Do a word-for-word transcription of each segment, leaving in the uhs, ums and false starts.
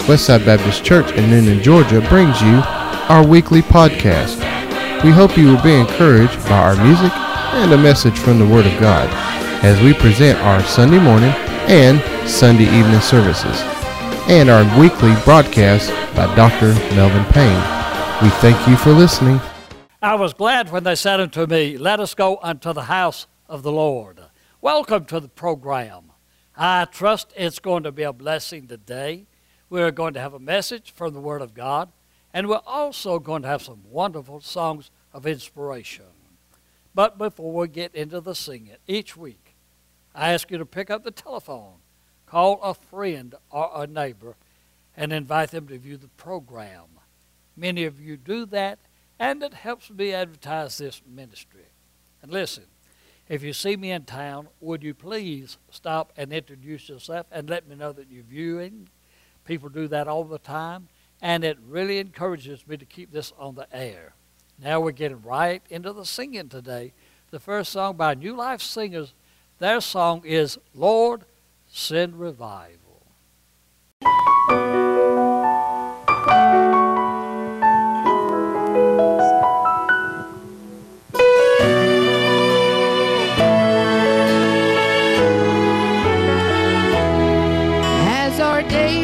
Westside Baptist Church in Noonan, Georgia brings you our weekly podcast. We hope you will be encouraged by our music and a message from the Word of God as we present our Sunday morning and Sunday evening services and our weekly broadcast by Doctor Melvin Payne. We thank you for listening. I was glad when they said unto me, "Let us go unto the house of the Lord." Welcome to the program. I trust it's going to be a blessing today. We're going to have a message from the Word of God, and we're also going to have some wonderful songs of inspiration. But before we get into the singing, each week, I ask you to pick up the telephone, call a friend or a neighbor, and invite them to view the program. Many of you do that, and it helps me advertise this ministry. And listen, if you see me in town, would you please stop and introduce yourself and let me know that you're viewing? People do that all the time, and it really encourages me to keep this on the air. Now we're getting right into the singing today. The first song by New Life Singers, their song is "Lord, Send Revival." As our day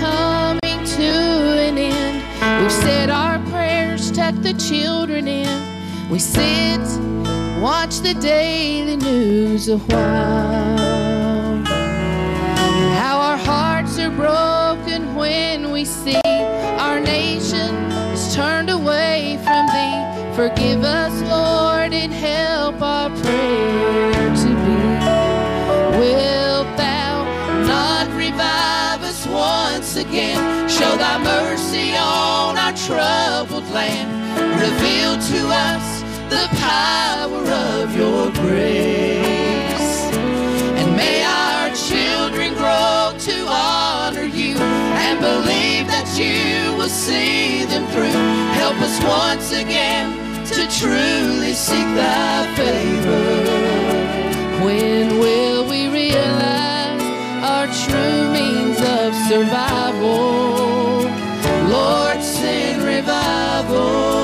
said our prayers, tuck the children in. We sit, watch the daily news a while. And how our hearts are broken when we see our nation is turned away from Thee. Forgive us, Lord, and help our prayer to be. Wilt Thou not revive us once again? Show Thy mercy on our troubled land. Reveal to us the power of Your grace. And may our children grow to honor You and believe that You will see them through. Help us once again to truly seek Thy favor. When will we realize our true means of survival? Lord, send revival.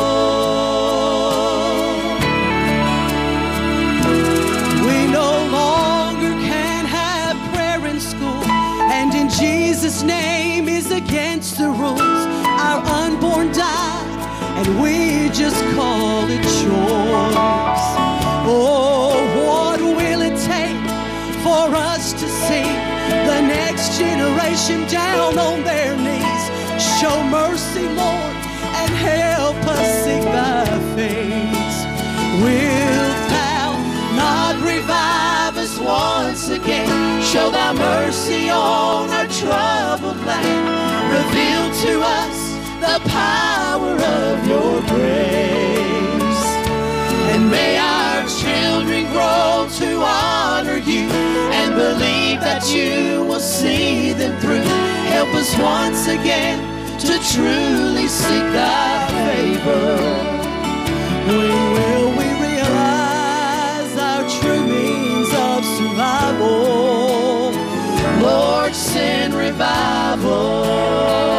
We no longer can have prayer in school, and in Jesus' name is against the rules. Our unborn died, and we just call it choice. Oh, what will it take for us to see the next generation down on their knees? Show mercy, Lord, and help us seek Thy face. Wilt Thou not revive us once again? Show Thy mercy on our troubled land. Reveal to us the power of Your grace. And may our children grow to honor You and believe that You will see them through. Help us once again to truly seek Thy favor. When will we realize our true means of survival? Lord, send revival.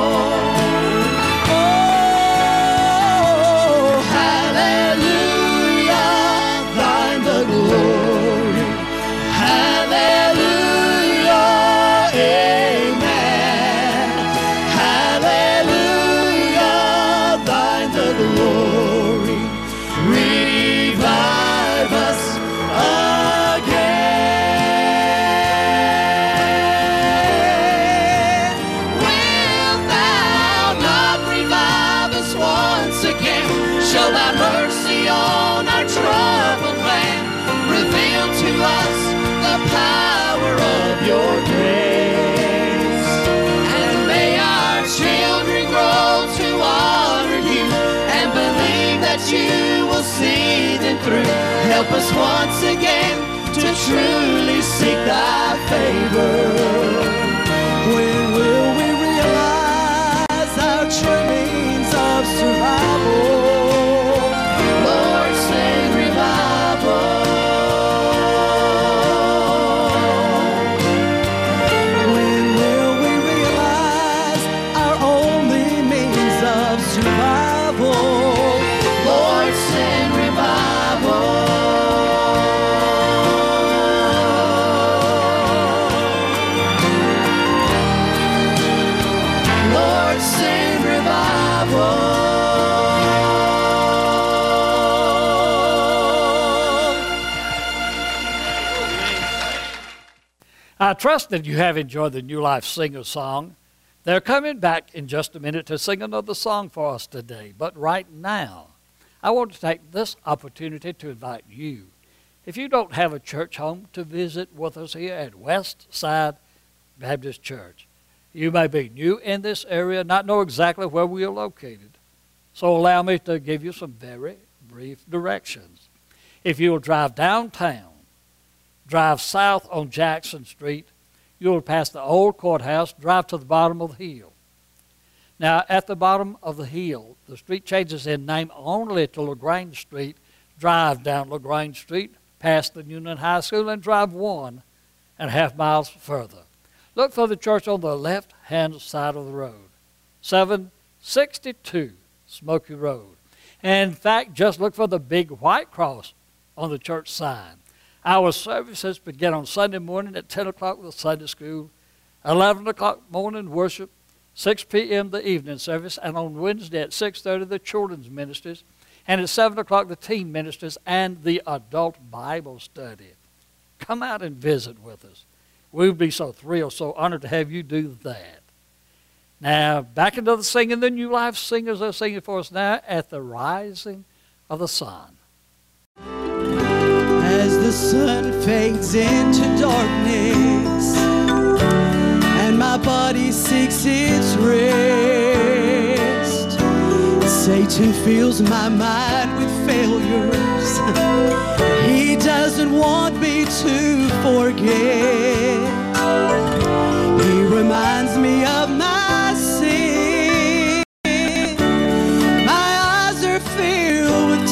You will see them through. Help us once again to truly seek Thy favor. When will we realize our true means of survival? Lord, send revival. When will we realize send revival. I trust that you have enjoyed the New Life Singer song. They're coming back in just a minute to sing another song for us today. But right now, I want to take this opportunity to invite you, if you don't have a church home, to visit with us here at West Side Baptist Church. You may be new in this area, not know exactly where we are located. So allow me to give you some very brief directions. If you'll drive downtown, drive south on Jackson Street, you'll pass the old courthouse, drive to the bottom of the hill. Now, at the bottom of the hill, the street changes in name only to LaGrange Street. Drive down LaGrange Street, past the Union High School, and drive one and a half miles further. Look for the church on the left-hand side of the road, seven sixty-two Smoky Road. And in fact, just look for the big white cross on the church sign. Our services begin on Sunday morning at ten o'clock with Sunday school, eleven o'clock morning worship, six p.m. the evening service, and on Wednesday at six thirty the children's ministries, and at seven o'clock the teen ministries and the adult Bible study. Come out and visit with us. We would be so thrilled, so honored to have you do that. Now, back into the singing. The New Life Singers are singing for us now at the rising of the sun. As the sun fades into darkness and my body seeks its rest, Satan fills my mind with failures. He doesn't want me to forget. He reminds me of my sin. My eyes are filled with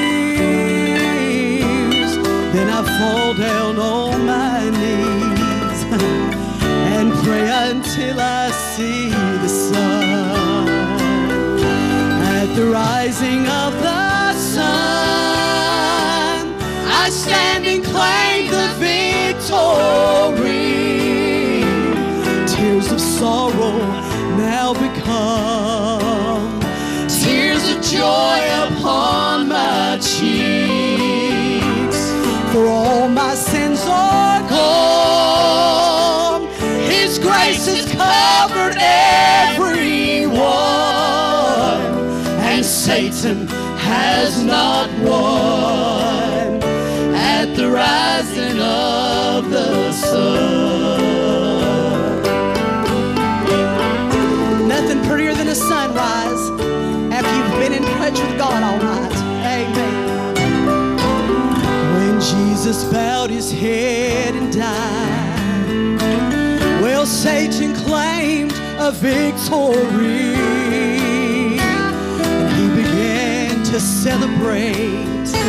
tears. Then I fall down on my knees and pray until I see the sun. At the rising of the sun, I stand and claim the victory. Tears of sorrow now become tears of joy upon my cheeks. For all my sins are gone. His grace has covered everyone, and Satan has not won. At the rising of the sun, nothing prettier than a sunrise after you've been in touch with God all night. Amen. When Jesus bowed his head and died, well, Satan claimed a victory, and he began to celebrate.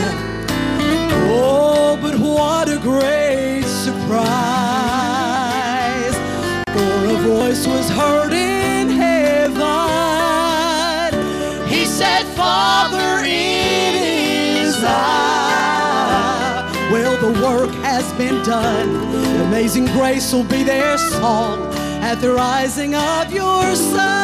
Oh, but what a great surprise, for a voice was heard in heaven. He said, Father, it is I. Well, the work has been done. Amazing Grace will be their song at the rising of your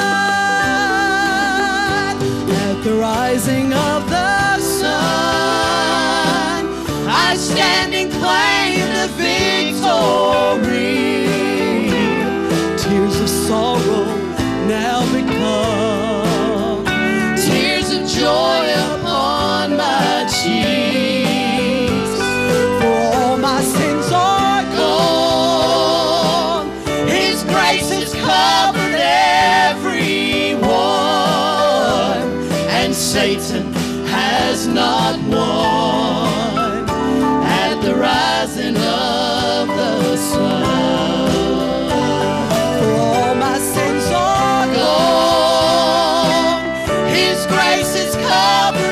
sun. At the rising of the sun, I stand and claim the victory. Tears of sorrow now become tears of joy upon my cheeks. For all my sins are gone. His grace has covered everyone, and Satan has not won. At the rising of the sun, for all my sins are gone. His grace has covered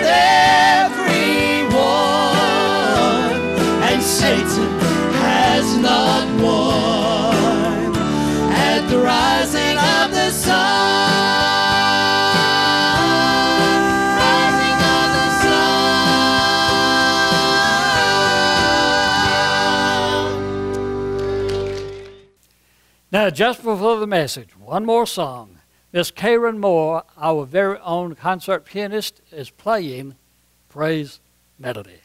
everyone, and Satan has not won. At the rising of the sun. Now, just before the message, one more song. Miss Karen Moore, our very own concert pianist, is playing Praise Melody.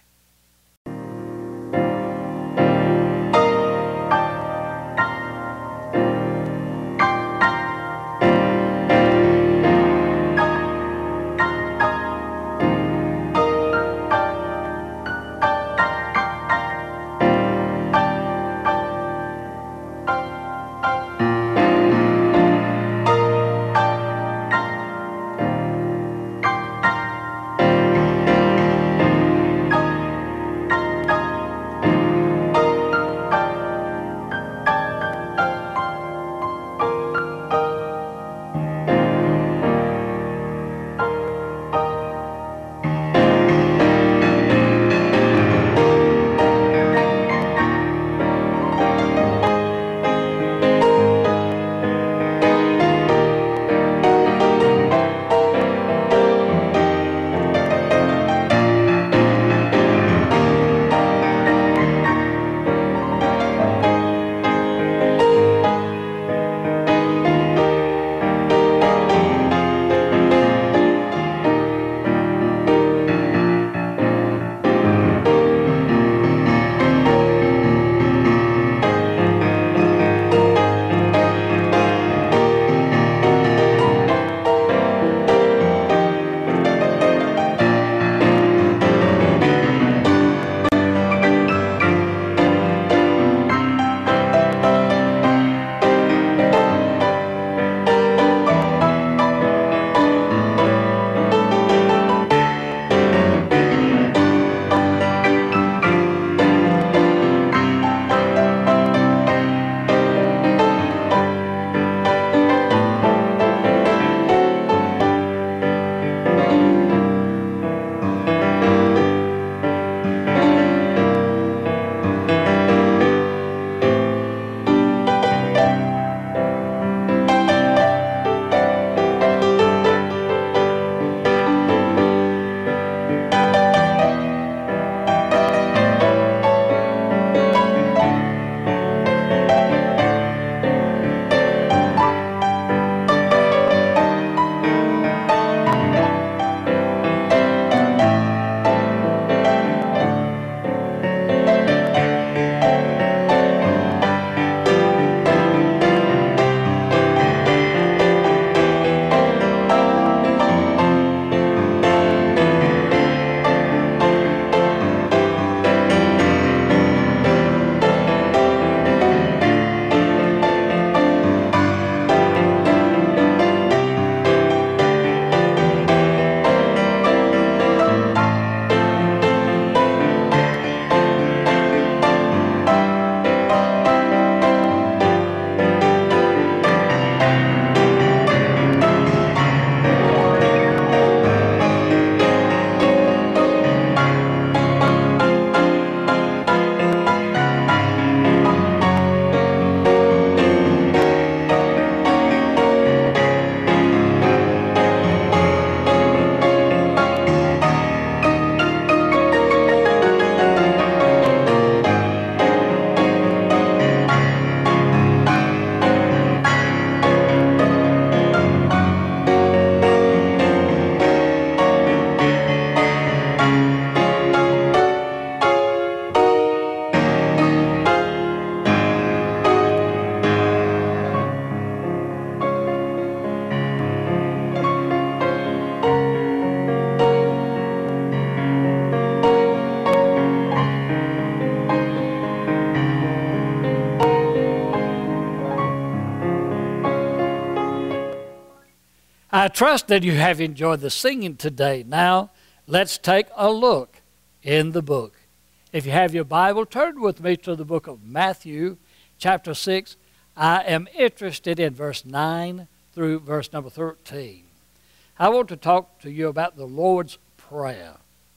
I trust that you have enjoyed the singing today. Now, let's take a look in the book. If you have your Bible, turn with me to the book of Matthew, chapter six. I am interested in verse nine through verse number thirteen. I want to talk to you about the Lord's Prayer.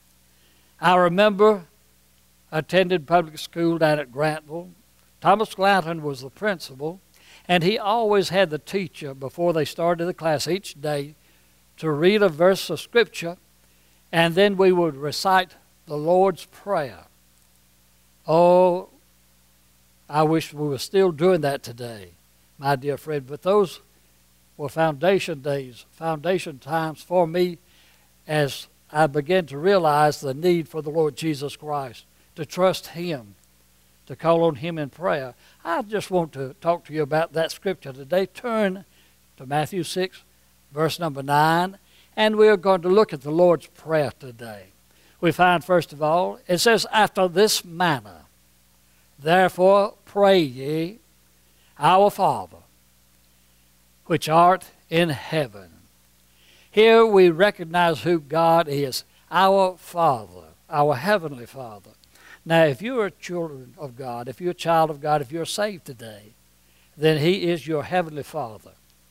I remember attended public school down at Grantville. Thomas Glanton was the principal, and he always had the teacher, before they started the class each day, to read a verse of Scripture, and then we would recite the Lord's Prayer. Oh, I wish we were still doing that today, my dear friend. But those were foundation days, foundation times for me as I began to realize the need for the Lord Jesus Christ, to trust Him, to call on Him in prayer. I just want to talk to you about that scripture today. Turn to Matthew six, verse number nine, and we are going to look at the Lord's Prayer today. We find, first of all, it says, after this manner, therefore pray ye, our Father, which art in heaven. Here we recognize who God is, our Father, our Heavenly Father. Now, if you are children of God, if you're a child of God, if you're saved today, then He is your Heavenly Father.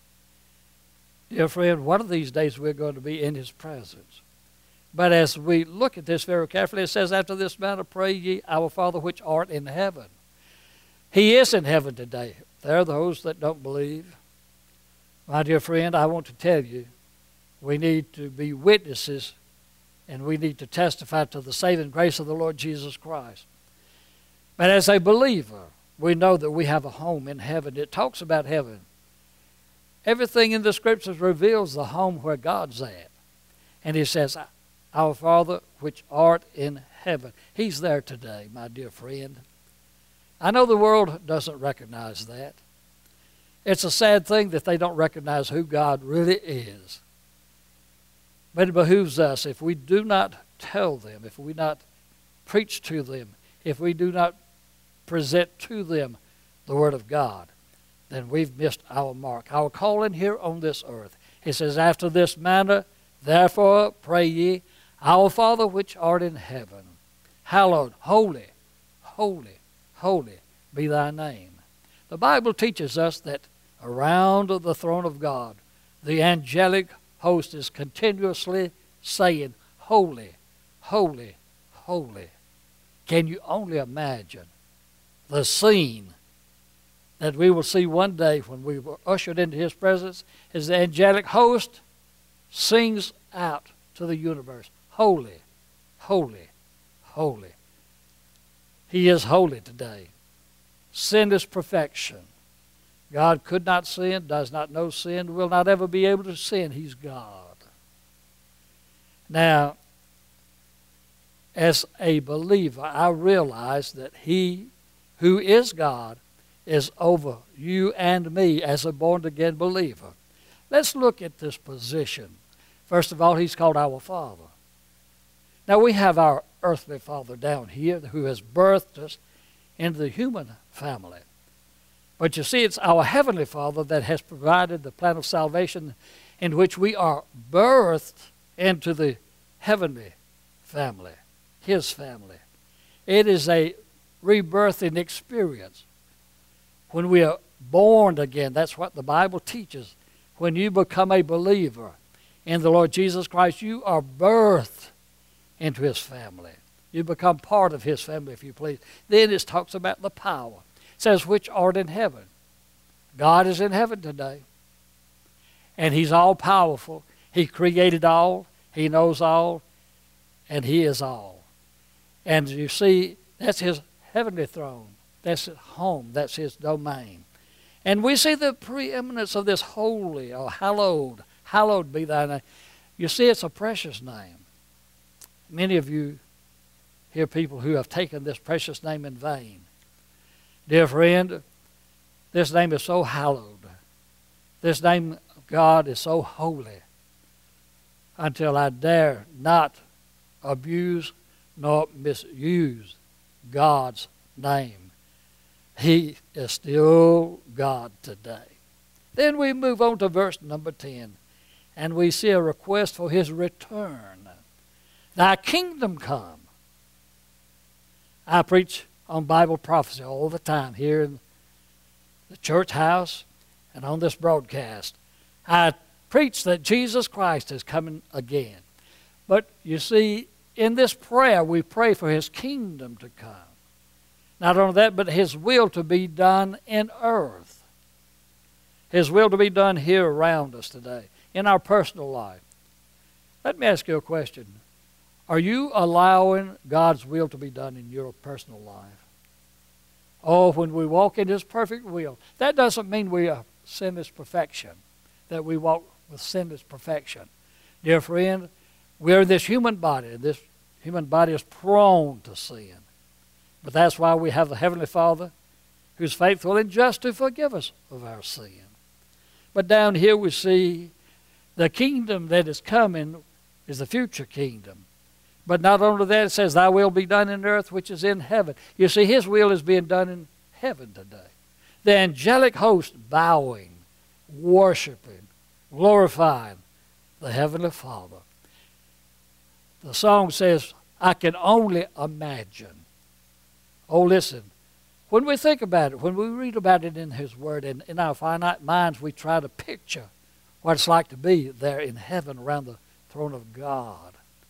Dear friend, one of these days we're going to be in His presence. But as we look at this very carefully, it says, after this manner pray ye, our Father which art in heaven. He is in heaven today. There are those that don't believe. My dear friend, I want to tell you, we need to be witnesses and we need to testify to the saving grace of the Lord Jesus Christ. But as a believer, we know that we have a home in heaven. It talks about heaven. Everything in the Scriptures reveals the home where God's at. And He says, our Father which art in heaven. He's there today, my dear friend. I know the world doesn't recognize that. It's a sad thing that they don't recognize who God really is. But it behooves us, if we do not tell them, if we not preach to them, if we do not present to them the Word of God, then we've missed our mark, our calling here on this earth. He says, after this manner, therefore pray ye, our Father which art in heaven, hallowed, holy, holy, holy be thy name. The Bible teaches us that around the throne of God, the angelic host is continuously saying, holy, holy, holy. Can you only imagine the scene that we will see one day when we were ushered into His presence as the angelic host sings out to the universe, holy, holy, holy. He is holy today. Sin is perfection. God could not sin, does not know sin, will not ever be able to sin. He's God. Now, as a believer, I realize that He who is God is over you and me as a born-again believer. Let's look at this position. First of all, He's called our Father. Now, we have our earthly father down here who has birthed us into the human family. But you see, it's our Heavenly Father that has provided the plan of salvation in which we are birthed into the heavenly family, His family. It is a rebirthing experience. When we are born again, that's what the Bible teaches. When you become a believer in the Lord Jesus Christ, you are birthed into His family. You become part of His family, if you please. Then it talks about the power. It says, which art in heaven. God is in heaven today. And He's all-powerful. He created all. He knows all. And He is all. And you see, that's His heavenly throne. That's His home. That's His domain. And we see the preeminence of this holy or hallowed. Hallowed be thy name. You see, it's a precious name. Many of you hear people who have taken this precious name in vain. Dear friend, this name is so hallowed. This name of God is so holy until I dare not abuse nor misuse God's name. He is still God today. Then we move on to verse number ten, and we see a request for His return. Thy kingdom come. I preach on Bible prophecy all the time here in the church house and on this broadcast. I preach that Jesus Christ is coming again. But you see, in this prayer, we pray for His kingdom to come. Not only that, but His will to be done in earth. His will to be done here around us today, in our personal life. Let me ask you a question. Are you allowing God's will to be done in your personal life? Oh, when we walk in His perfect will. That doesn't mean we are sinless perfection. that we walk with sinless perfection. Dear friend, we're in this human body. This human body is prone to sin. But that's why we have the Heavenly Father who's faithful and just to forgive us of our sin. But down here we see the kingdom that is coming is the future kingdom. But not only that, it says, thy will be done in earth which is in heaven. You see, his will is being done in heaven today. The angelic host bowing, worshiping, glorifying the Heavenly Father. The song says, I can only imagine. Oh, listen, when we think about it, when we read about it in his word, and in our finite minds we try to picture what it's like to be there in heaven around the throne of God.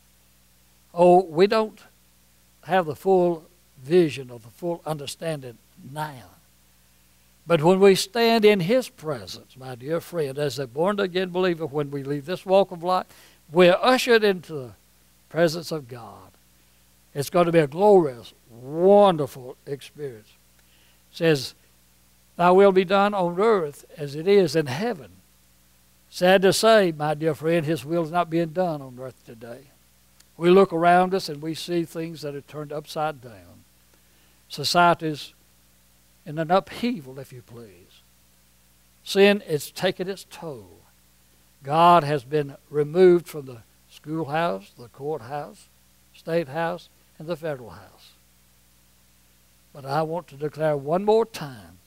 Oh, we don't have the full vision or the full understanding now. But when we stand in his presence, my dear friend, as a born-again believer, when we leave this walk of life, we're ushered into the presence of God. It's going to be a glorious, wonderful experience. It says, thy will be done on earth as it is in heaven. Sad to say, my dear friend, his will is not being done on earth today. We look around us and we see things that are turned upside down. Society's in an upheaval, if you please. Sin is taking its toll. God has been removed from the schoolhouse, the courthouse, state house, and the federal house. But I want to declare one more time,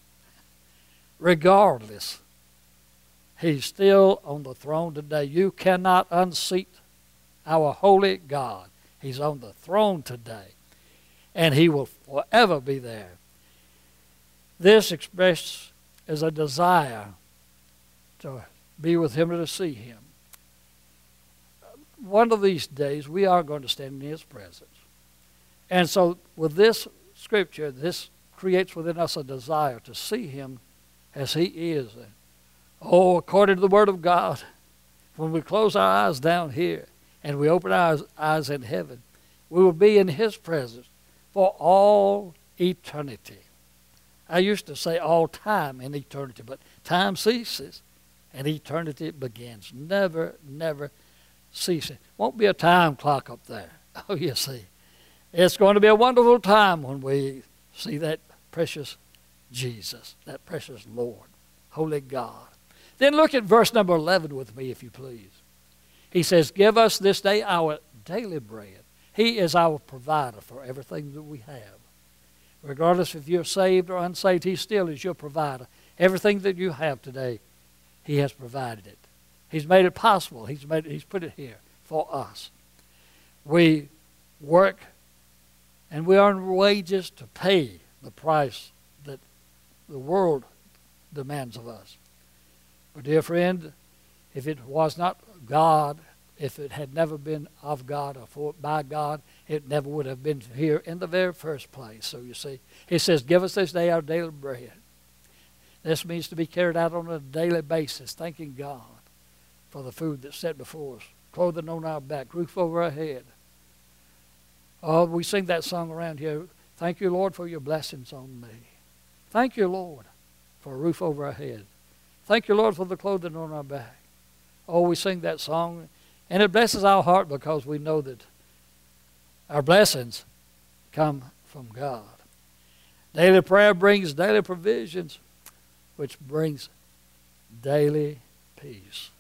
regardless, he's still on the throne today. You cannot unseat our holy God. He's on the throne today, and he will forever be there. This expressed as a desire to be with him and to see him. One of these days, we are going to stand in his presence. And so with this scripture, this creates within us a desire to see him as he is. Oh, according to the word of God, when we close our eyes down here and we open our eyes in heaven, we will be in his presence for all eternity. I used to say all time in eternity, but time ceases and eternity begins. Never, never ceasing. Won't be a time clock up there. Oh, you see. It's going to be a wonderful time when we see that precious Jesus, that precious Lord, holy God. Then look at verse number eleven with me, if you please. He says, give us this day our daily bread. He is our provider for everything that we have. Regardless if you're saved or unsaved, he still is your provider. Everything that you have today, he has provided it. He's made it possible. He's made it, he's put it here for us. We work and we earn wages to pay the price that the world demands of us. But dear friend, if it was not God, if it had never been of God or for, by God, it never would have been here in the very first place. So you see, he says, give us this day our daily bread. This means to be carried out on a daily basis, thanking God for the food that's set before us, clothing on our back, roof over our head. Oh, we sing that song around here, thank you, Lord, for your blessings on me. Thank you, Lord, for a roof over our head. Thank you, Lord, for the clothing on our back. Oh, we sing that song, and it blesses our heart because we know that our blessings come from God. Daily prayer brings daily provisions, which brings daily peace.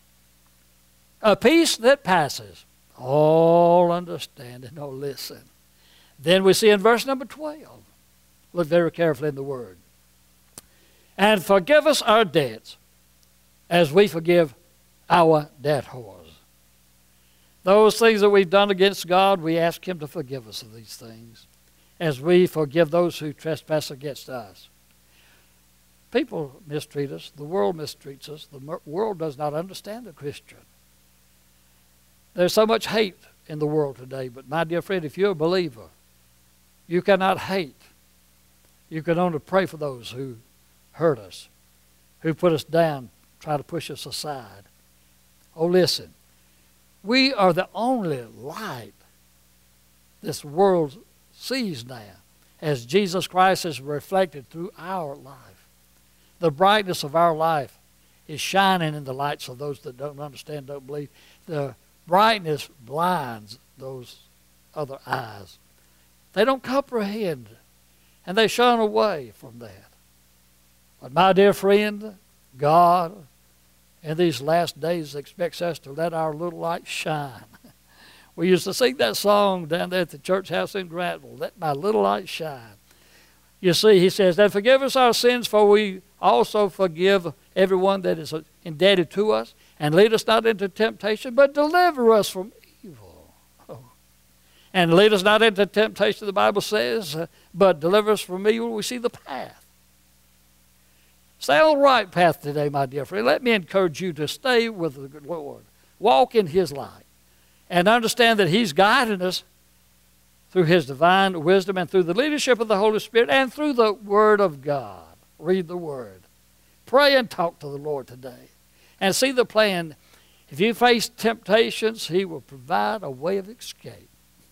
A peace that passes all understanding. Oh, listen. Then we see in verse number twelve, look very carefully in the word. And forgive us our debts as we forgive our debtors. Those things that we've done against God, we ask him to forgive us of these things as we forgive those who trespass against us. People mistreat us. The world mistreats us. The world does not understand the Christian. There's so much hate in the world today, but my dear friend, if you're a believer, you cannot hate. You can only pray for those who hurt us, who put us down, try to push us aside. Oh, listen. We are the only light this world sees now, as Jesus Christ is reflected through our life. The brightness of our life is shining in the lights of those that don't understand, don't believe. The brightness blinds those other eyes. They don't comprehend, and they shun away from that. But my dear friend, God in these last days expects us to let our little light shine. We used to sing that song down there at the church house in Grantville, let my little light shine. You see, he says, and forgive us our sins, for we also forgive everyone that is indebted to us. And lead us not into temptation, but deliver us from evil. Oh. And lead us not into temptation, the Bible says, uh, but deliver us from evil. We see the path. Stay on the right path today, my dear friend. Let me encourage you to stay with the Lord. Walk in His light. And understand that He's guiding us through His divine wisdom and through the leadership of the Holy Spirit and through the Word of God. Read the Word. Pray and talk to the Lord today. And see the plan. If you face temptations, He will provide a way of escape.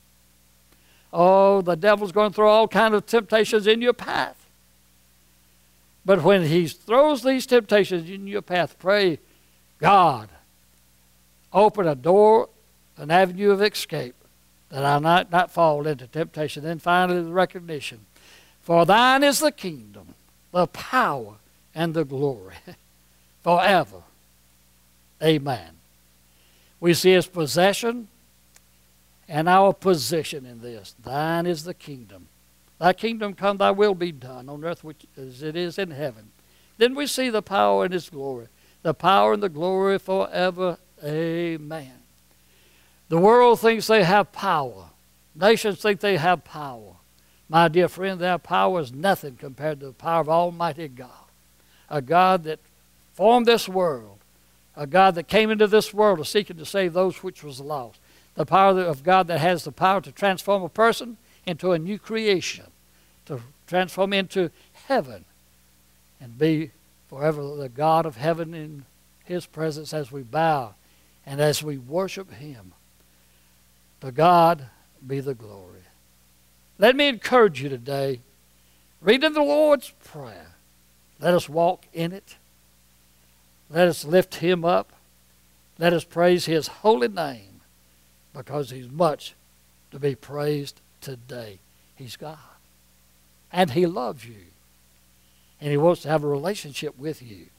Oh, the devil's going to throw all kinds of temptations in your path. But when he throws these temptations in your path, pray, God, open a door, an avenue of escape, that I not, not fall into temptation. Then finally the recognition. For thine is the kingdom, the power, and the glory forever. Amen. We see His possession and our position in this. Thine is the kingdom. Thy kingdom come, thy will be done on earth which as it is in heaven. Then we see the power and His glory. The power and the glory forever. Amen. The world thinks they have power. Nations think they have power. My dear friend, their power is nothing compared to the power of Almighty God. A God that formed this world. A God that came into this world to seek and to save those which was lost. The power of God that has the power to transform a person into a new creation. To transform into heaven. And be forever the God of heaven in His presence as we bow and as we worship Him. To God be the glory. Let me encourage you today. Read in the Lord's Prayer. Let us walk in it. Let us lift Him up. Let us praise His holy name because He's much to be praised today. He's God. And He loves you. And He wants to have a relationship with you.